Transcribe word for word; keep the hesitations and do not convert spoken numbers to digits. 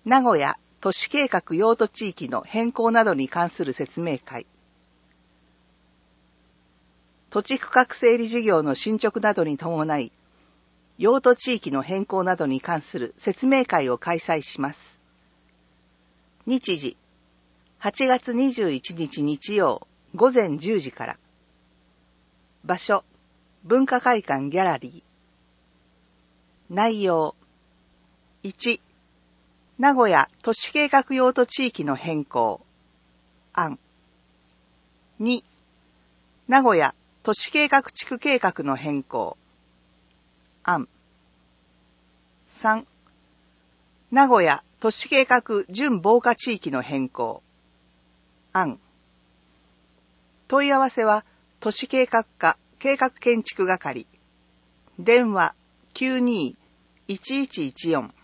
名古屋都市計画用途地域の変更などに関する説明会。土地区画整理事業の進捗などに伴い、用途地域の変更などに関する説明会を開催します。日時、はちがつにじゅういちにち日曜午前じゅうじから。場所、文化会館ギャラリー。内容、いち、名古屋都市計画用途地域の変更案。に、名古屋都市計画地区計画の変更案。さん、名古屋都市計画準防火地域の変更案。問い合わせは都市計画課計画建築係。電話 きゅうにーいちいちいちよん